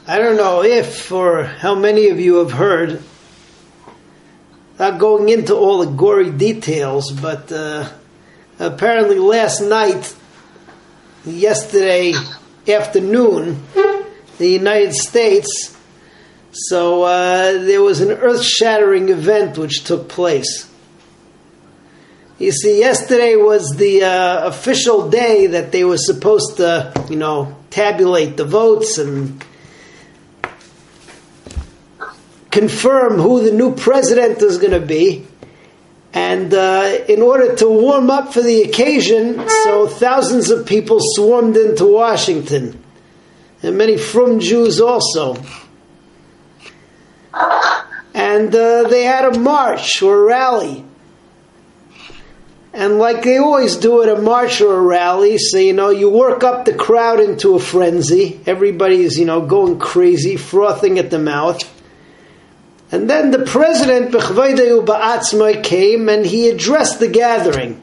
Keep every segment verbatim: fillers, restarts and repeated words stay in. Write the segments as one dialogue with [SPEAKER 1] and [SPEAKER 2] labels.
[SPEAKER 1] I don't know if or how many of you have heard, not going into all the gory details, but uh, apparently last night, yesterday afternoon, the United States, so uh, there was an earth-shattering event which took place. You see, yesterday was the uh, official day that they were supposed to, you know, tabulate the votes and confirm who the new president is going to be. And uh, in order to warm up for the occasion, so thousands of people swarmed into Washington. And many frum Jews also. And uh, they had a march or a rally. And like they always do at a march or a rally, so, you know, you work up the crowd into a frenzy. Everybody is, you know, going crazy, frothing at the mouth. And then the president, B'chvaydayu Ba'atzmai, came and he addressed the gathering.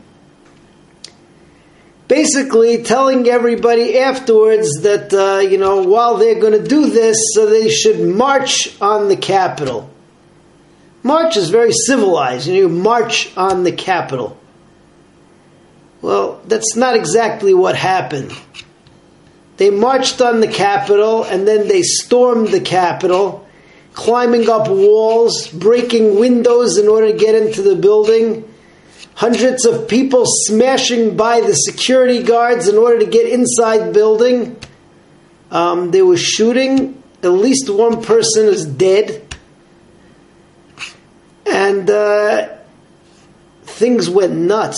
[SPEAKER 1] Basically telling everybody afterwards that, uh, you know, while they're going to do this, so they should march on the Capitol. March is very civilized. You know, you march on the Capitol. Well, that's not exactly what happened. They marched on the Capitol and then they stormed the Capitol, climbing up walls, breaking windows in order to get into the building. Hundreds of people smashing by the security guards in order to get inside the building. Um, they were shooting. At least one person is dead. And uh, things went nuts.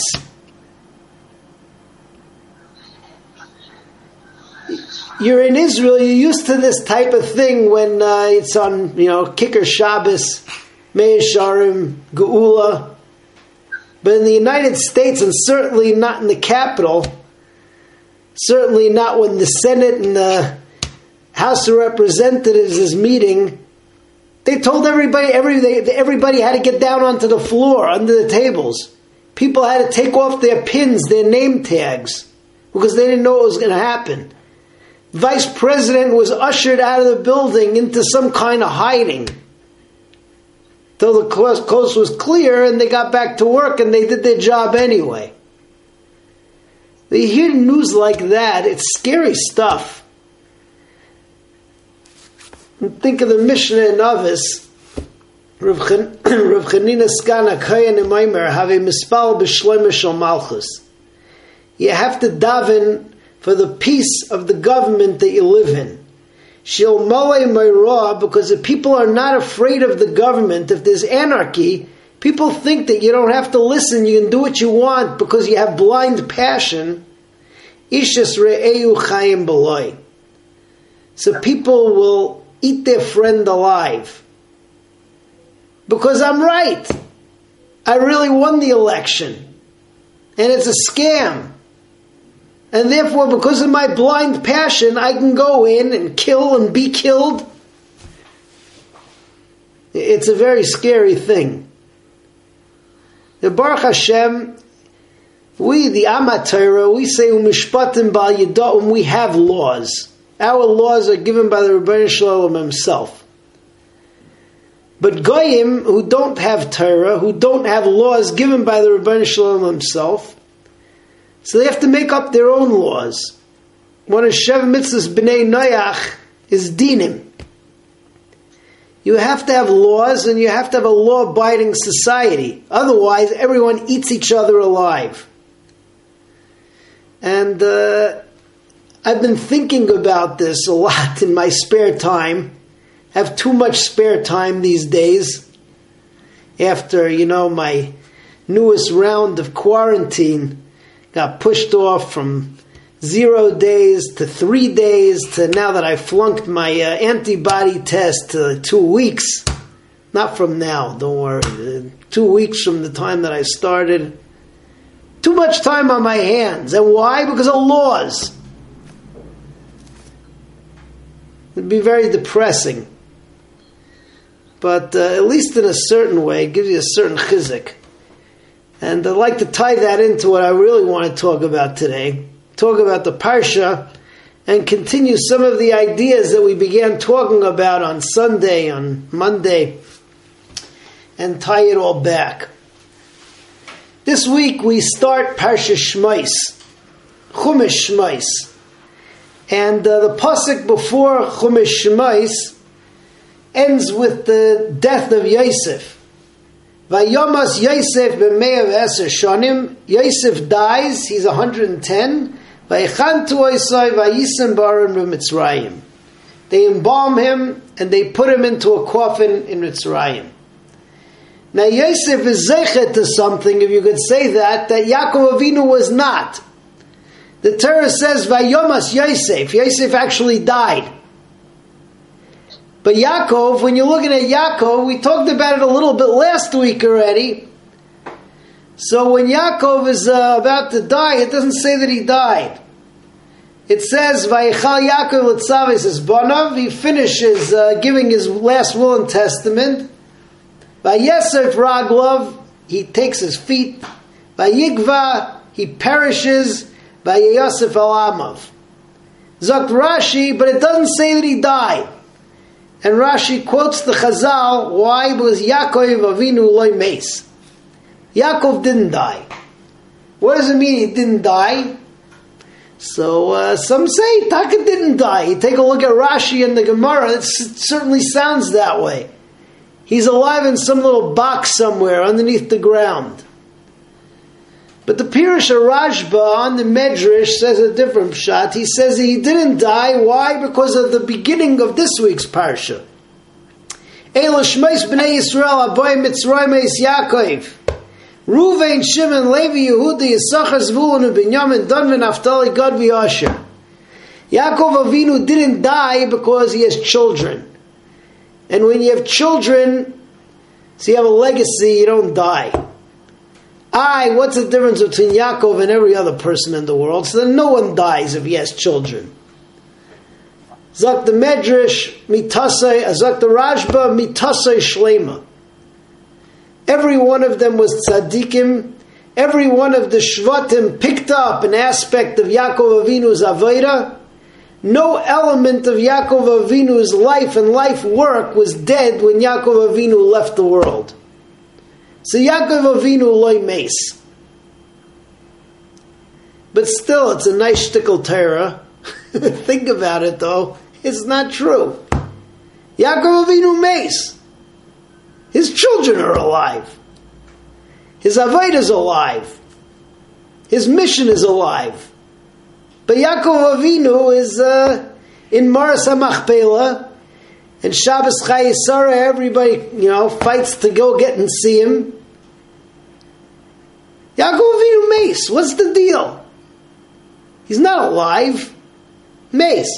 [SPEAKER 1] You're in Israel, you're used to this type of thing when uh, it's on, you know, Kicker Shabbos, Meir Sharim, Geula. But in the United States, and certainly not in the Capitol, certainly not when the Senate and the House of Representatives is meeting, they told everybody, every, they, everybody had to get down onto the floor, under the tables. People had to take off their pins, their name tags, because they didn't know what was going to happen. Vice President was ushered out of the building into some kind of hiding till the coast was clear and they got back to work and they did their job anyway. When you hear news like that, it's scary stuff. And think of the Mishnah in Avis, Rav Chanina Skana Kayan Emaimer have a mispal b'shloime shel malchus. You have to daven for the peace of the government that you live in. Shil Malay Mayra, because if people are not afraid of the government, if there's anarchy, people think that you don't have to listen, you can do what you want because you have blind passion. Ishas re'eu chayim b'loy. So people will eat their friend alive. Because I'm right. I really won the election. And it's a scam. And therefore, because of my blind passion, I can go in and kill and be killed. It's a very scary thing. The Baruch Hashem, we, the Amat Torah, we say, Umishpatim bal yida'um, we have laws. Our laws are given by the Rebbeinu Shalom himself. But Goyim, who don't have Torah, who don't have laws given by the Rebbeinu Shalom himself, so they have to make up their own laws. One of Shev Mitzvahs B'nai Noach is dinim. You have to have laws and you have to have a law-abiding society. Otherwise, everyone eats each other alive. And uh, I've been thinking about this a lot in my spare time. I have too much spare time these days. After, you know, my newest round of quarantine got pushed off from zero days to three days to now that I flunked my uh, antibody test to two weeks. Not from now, don't worry. Two weeks from the time that I started. Too much time on my hands. And why? Because of laws. It'd be very depressing. But uh, at least in a certain way, it gives you a certain chizuk. And I'd like to tie that into what I really want to talk about today. Talk about the Parsha and continue some of the ideas that we began talking about on Sunday, on Monday, and tie it all back. This week we start Parsha Shmos, Chumash Shmos, and uh, the pasuk before Chumash Shmos ends with the death of Yosef. Vayomas Yosef b'mei v'eser shonim. Yosef dies, he's one hundred ten. Vayichantu oisai vayisem baron b'Mitzrayim. They embalm him and they put him into a coffin in Mitzrayim. Now Yosef is zeichet to something, if you could say that, that Yaakov Avinu was not. The Torah says Vayomas Yosef. Yosef actually died. But Yaakov, when you're looking at Yaakov, we talked about it a little bit last week already. So when Yaakov is uh, about to die, it doesn't say that he died. It says, Vayichal Yaakov l'tzaves esbonav. He finishes uh, giving his last will and testament. Vayesef raglov. He takes his feet. Vayigva. He perishes. Vayeyosef alamav. Zokt Rashi, but it doesn't say that he died. And Rashi quotes the Chazal, why? Because Yaakov Avinu loy meis. Yaakov didn't die. What does it mean he didn't die? So uh, some say Taka didn't die. You take a look at Rashi and the Gemara, it certainly sounds that way. He's alive in some little box somewhere underneath the ground. But the Pirush Rashba on the Medrash says a different pshat. He says he didn't die. Why? Because of the beginning of this week's parsha. Eila Shmos b'nei Yisrael aboy Mitzrayim es Yaakov. Ruvain, Shimon, Levi, Yehuda, Yisachar, Zvulun, Binyamin, Dan, Naphtali, Gad, v'Asher. Yaakov Avinu didn't die because he has children. And when you have children, so you have a legacy, you don't die. I, what's the difference between Yaakov and every other person in the world? So that no one dies if he has children. Zak the Medrash, mitasei, Zak the Rashba, mitasei shlema. Every one of them was tzaddikim. Every one of the shvatim picked up an aspect of Yaakov Avinu's avodah. No element of Yaakov Avinu's life and life work was dead when Yaakov Avinu left the world. So Yaakov Avinu loy meis. But still, it's a nice shtickle Torah. Think about it, though. It's not true. Yaakov Avinu meis. His children are alive. His avodah is alive. His mission is alive. But Yaakov Avinu is uh, in Maras HaMachpelah, and Shabbos Chayei Sarah, everybody, you know, fights to go get and see him. Yaakov Avinu meis. What's the deal? He's not alive. Meis.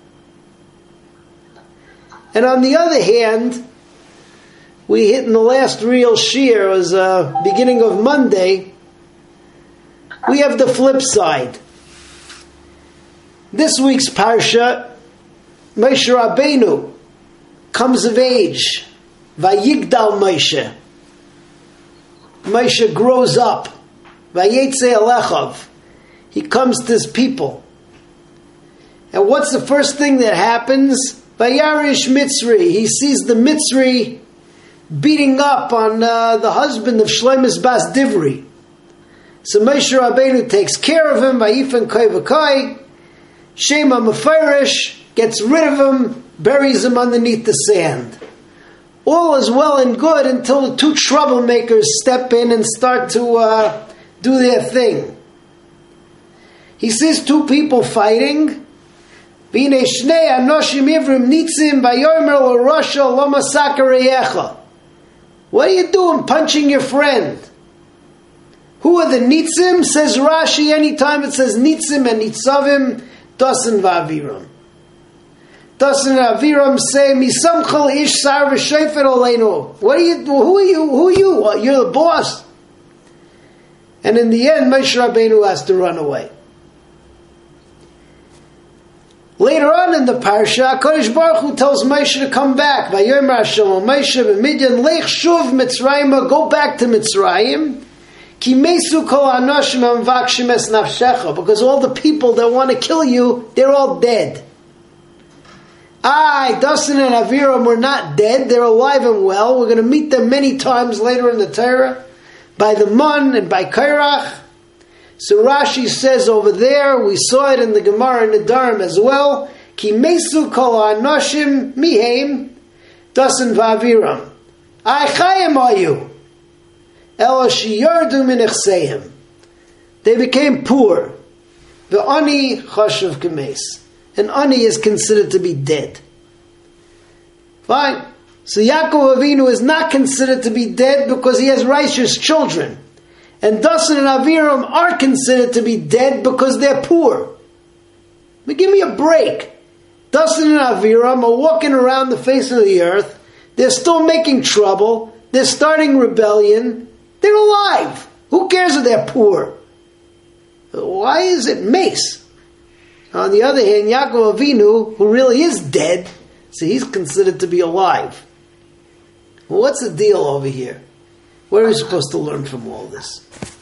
[SPEAKER 1] And on the other hand, we hit in the last real shir, it was uh, beginning of Monday, we have the flip side. This week's parsha, Moshe Rabbeinu comes of age. Vayigdal Moshe. Moshe grows up. Vayetze Alechav. He comes to his people. And what's the first thing that happens? Vayarish Mitzri. He sees the Mitzri beating up on uh, the husband of Shlomis Bas Divri. So Moshe Rabbeinu takes care of him. Vayifan Koi V'Koi. Shema Mefarish gets rid of him, buries him underneath the sand. All is well and good until the two troublemakers step in and start to uh, do their thing. He sees two people fighting. What are you doing punching your friend? Who are the Nitzim? Says Rashi, anytime it says Nitzim and Nitzavim, Dasan v'Aviram. Dasan v'Aviram say, Misamchal ish sar v'shayfer oleinu. What are you, who are you, who are you? You're the boss. And in the end, Moshe Rabbeinu has to run away. Later on in the parsha, HaKadosh Baruch Hu tells Moshe to come back. Vayomer Hashem Moshe b'Midyan lech shuv Mitzrayim, go back to Mitzrayim. Ki mesu kol ha'anoshim hamvakshim es nafshecha, because all the people that want to kill you, they're all dead. I, Dasan and Aviram were not dead, they're alive and well. We're going to meet them many times later in the Torah, by the Mun and by Kairach. So Rashi says over there, we saw it in the Gemara in the Nedarim as well, Ki mesu kol ha'anoshim mihem Dasan v'Aviram. I chayim ayu. Ela sheyardu min ichseim. They became poor. The ani chashuv k'meis. An ani is considered to be dead. Fine. So Yaakov Avinu is not considered to be dead because he has righteous children. And Dasan and Aviram are considered to be dead because they're poor. But give me a break. Dasan and Aviram are walking around the face of the earth. They're still making trouble. They're starting rebellion. They're alive. Who cares if they're poor? Why is it mace? On the other hand, Yaakov Avinu, who really is dead, so he's considered to be alive. Well, what's the deal over here? What are we supposed to learn from all this?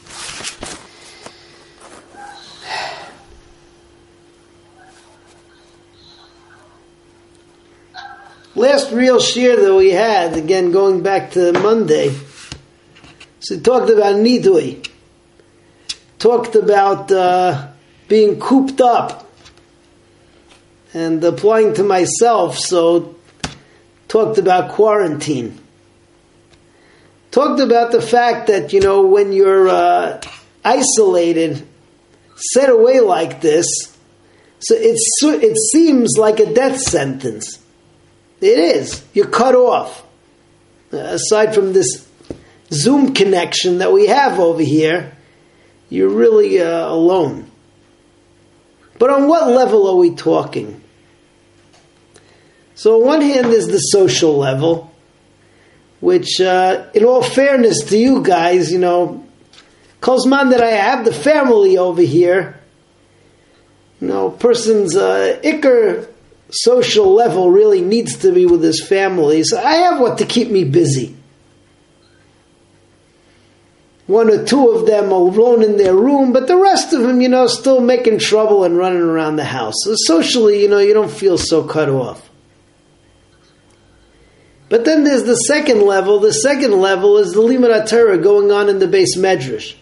[SPEAKER 1] Last real shir that we had, again going back to Monday, so we talked about nidui, talked about uh, being cooped up, and applying to myself, so talked about quarantine. Talked about the fact that, you know, when you're uh, isolated, set away like this, so it's, it seems like a death sentence. It is. You're cut off. Uh, aside from this Zoom connection that we have over here, you're really uh, alone. But on what level are we talking? So on one hand there's the social level, which uh, in all fairness to you guys, you know, Kozman that I have the family over here, you know, person's uh, ikr social level really needs to be with his family. So I have what to keep me busy. One or two of them are alone in their room, but the rest of them, you know, still making trouble and running around the house. So socially, you know, you don't feel so cut off. But then there's the second level. The second level is the Limud HaTorah going on in the Beis Medrash.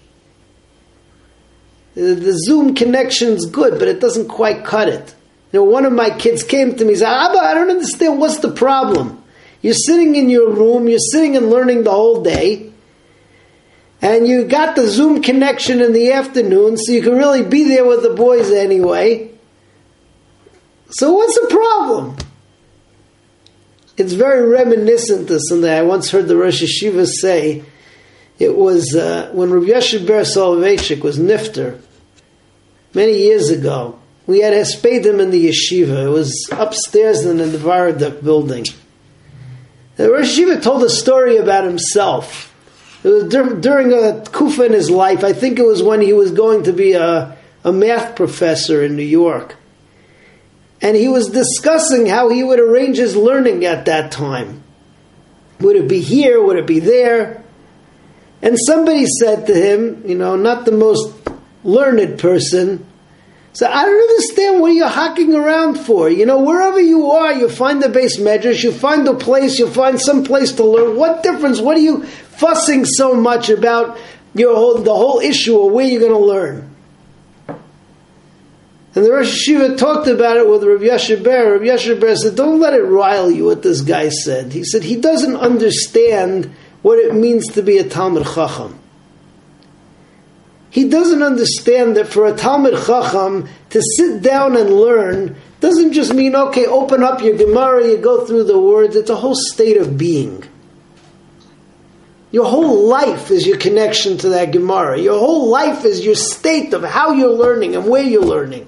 [SPEAKER 1] The Zoom connection's good, but it doesn't quite cut it. You know, one of my kids came to me and said, Abba, I don't understand, what's the problem? You're sitting in your room, you're sitting and learning the whole day, and you got the Zoom connection in the afternoon, so you can really be there with the boys anyway. So what's the problem? It's very reminiscent to something I once heard the Rosh Yeshiva say. It was uh, when Rabbi Yoshe Ber Soloveitchik was nifter, many years ago. We had Hespedim in the yeshiva. It was upstairs in the Viaduct building. The Rosh Yeshiva told a story about himself. It was dur- during a kufa in his life. I think it was when he was going to be a, a math professor in New York. And he was discussing how he would arrange his learning at that time. Would it be here? Would it be there? And somebody said to him, you know, not the most learned person, so I don't understand what you're hocking around for. You know, wherever you are, you find the Beis Medrash, you find a place, you find some place to learn. What difference? What are you fussing so much about your whole, the whole issue of where you're going to learn? And the Rosh Yeshiva talked about it with Rav Yoshe Ber. Rav Yoshe Ber said, don't let it rile you what this guy said. He said he doesn't understand what it means to be a Talmid Chacham. He doesn't understand that for a Talmid Chacham to sit down and learn doesn't just mean, okay, open up your Gemara, you go through the words. It's a whole state of being. Your whole life is your connection to that Gemara. Your whole life is your state of how you're learning and where you're learning.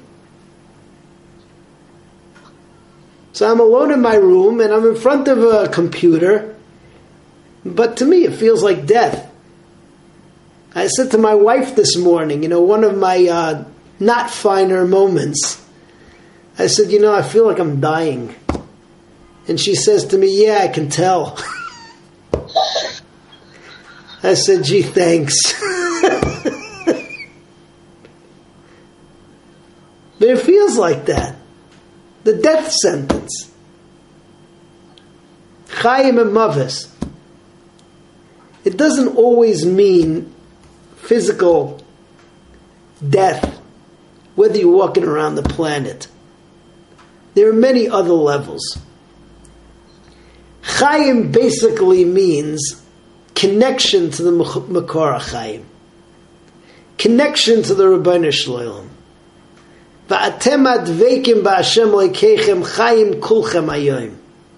[SPEAKER 1] So I'm alone in my room and I'm in front of a computer, but to me it feels like death. I said to my wife this morning, you know, one of my uh, not finer moments, I said, you know, I feel like I'm dying. And she says to me, yeah, I can tell. I said, gee, thanks. But it feels like that. The death sentence. Chaim and Mavis. It doesn't always mean physical death, whether you're walking around the planet. There are many other levels. Chaim basically means connection to the Makor HaChaim. Connection to the Ribbono Shel Olam. Va'atem adveikim ba'Hashem Elokeichem Chaim kulchem hayom.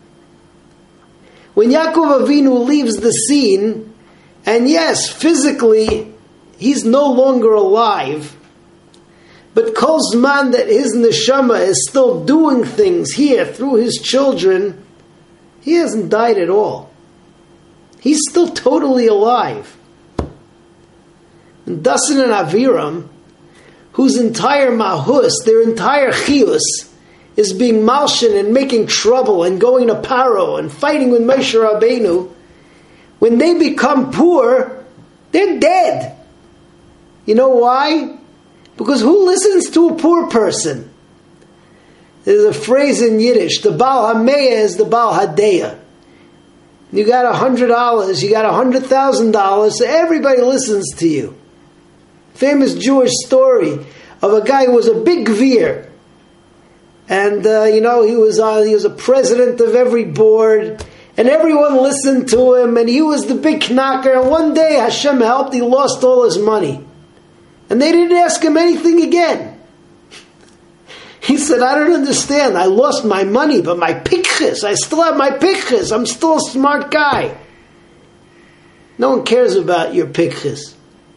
[SPEAKER 1] When Yaakov Avinu leaves the scene, and yes, physically, he's no longer alive, but kol zman that his neshama is still doing things here through his children, he hasn't died at all. He's still totally alive. And Dasan and Aviram, whose entire mahus, their entire chiyus, is being malshin and making trouble and going to Paro and fighting with Moshe Rabbeinu, when they become poor, they're dead. You know why? Because who listens to a poor person? There's a phrase in Yiddish, the Baal HaMeah is the Baal HaDeah. You got a hundred dollars, you got a hundred thousand dollars, so everybody listens to you. Famous Jewish story of a guy who was a big gvir. And, uh, you know, he was uh, he was a president of every board, and everyone listened to him, and he was the big knocker, and one day Hashem helped, he lost all his money. And they didn't ask him anything again. He said, I don't understand, I lost my money, but my pikchis, I still have my pikchis, I'm still a smart guy. No one cares about your pikchis.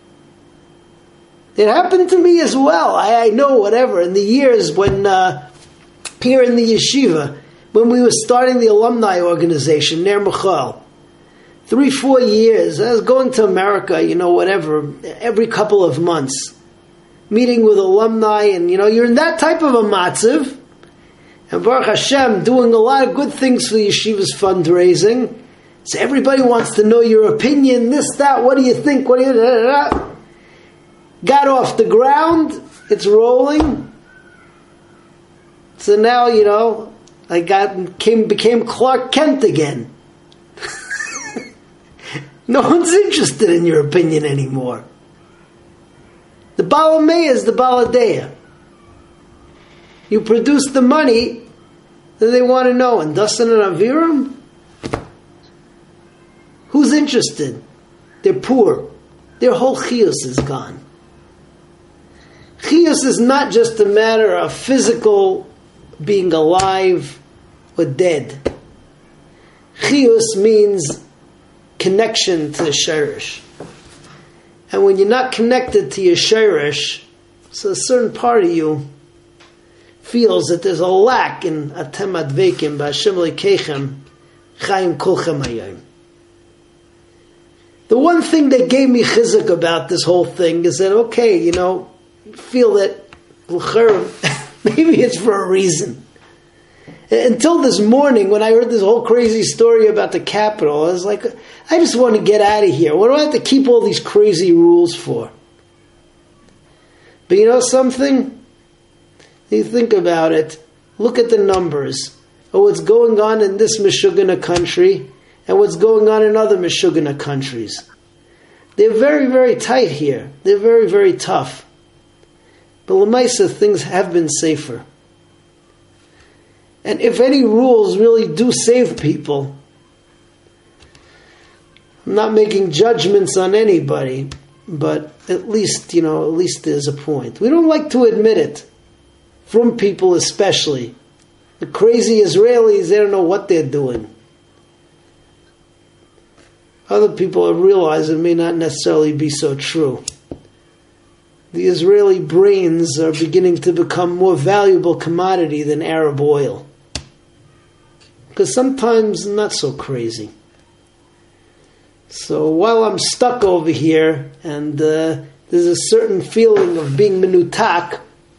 [SPEAKER 1] It happened to me as well. I, I know whatever. In the years when, uh, here in the yeshiva, when we were starting the alumni organization, Ner Michal, three, four years, I was going to America, you know, whatever, every couple of months, meeting with alumni, and, you know, you're in that type of a matziv, and Baruch Hashem, doing a lot of good things for the yeshiva's fundraising. So everybody wants to know your opinion, this, that, what do you think, what do you... Da, da, da. Got off the ground, it's rolling. So now, you know, I got came became Clark Kent again. No one's interested in your opinion anymore. The Baal HaMeah is the Baal HaDeah. You produce the money that they want to know. And Dasan and Aviram? Who's interested? They're poor. Their whole chiyus is gone. Chiyus is not just a matter of physical being alive or dead. Chiyus means connection to the shirish. And when you're not connected to your shirish, so a certain part of you feels that there's a lack in Atem Adveikim b'Hashem Elokeichem Chaim Kulchem Hayom. The one thing that gave me chizuk about this whole thing is that, okay, you know, feel that maybe it's for a reason. Until this morning, when I heard this whole crazy story about the Capitol, I was like, I just want to get out of here. What do I have to keep all these crazy rules for? But you know something? You think about it. Look at the numbers of what's going on in this Meshugana country and what's going on in other Meshugana countries. They're very, very tight here. They're very, very tough. But Lamaisa, things have been safer. And if any rules really do save people, I'm not making judgments on anybody, but at least, you know, at least there's a point. We don't like to admit it, from people especially. The crazy Israelis, they don't know what they're doing. Other people have realized it may not necessarily be so true. The Israeli brains are beginning to become more valuable commodity than Arab oil. Because sometimes not so crazy. So while I'm stuck over here, and uh, there's a certain feeling of being menutak,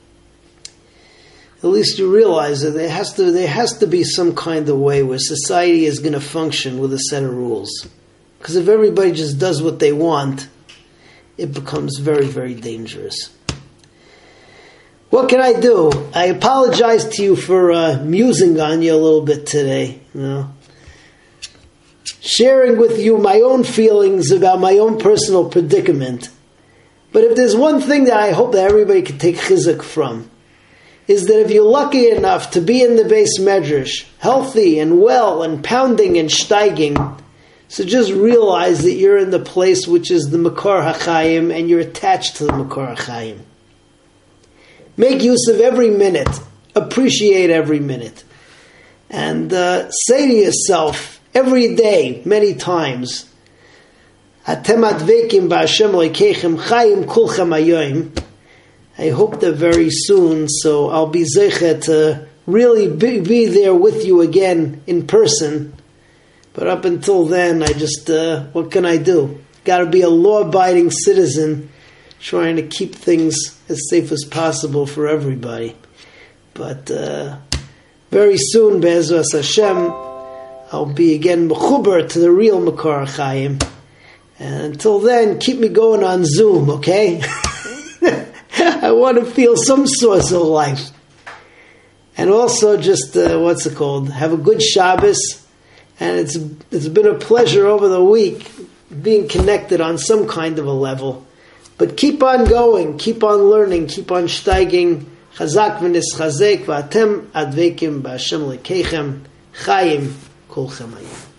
[SPEAKER 1] at least you realize that there has to there has to be some kind of way where society is going to function with a set of rules. Because if everybody just does what they want, it becomes very, very dangerous. What can I do? I apologize to you for uh, musing on you a little bit today. You know, sharing with you my own feelings about my own personal predicament. But if there's one thing that I hope that everybody can take chizuk from, is that if you're lucky enough to be in the Beis Medrash, healthy and well and pounding and steiging, so just realize that you're in the place which is the Makor HaChaim and you're attached to the Makor HaChaim. Make use of every minute. Appreciate every minute. And uh, say to yourself every day, many times, Atem advekim ba'Hashem Elokeichem chayim kulchem hayoim. I hope that very soon, so I'll be zeicher to really be, be there with you again in person. But up until then, I just, uh, what can I do? Got to be a law-abiding citizen, trying to keep things as safe as possible for everybody. But uh, very soon, Be'ezras Hashem, I'll be again mechuber to the real Makor HaChaim. And until then, keep me going on Zoom, okay? I want to feel some source of life. And also just, uh, what's it called? Have a good Shabbos. And it's it's been a pleasure over the week being connected on some kind of a level. But keep on going, keep on learning, keep on steiging. Chazak v'nischazek v'atem advekim b'Hashem Elokeichem chayim kulchem hayim.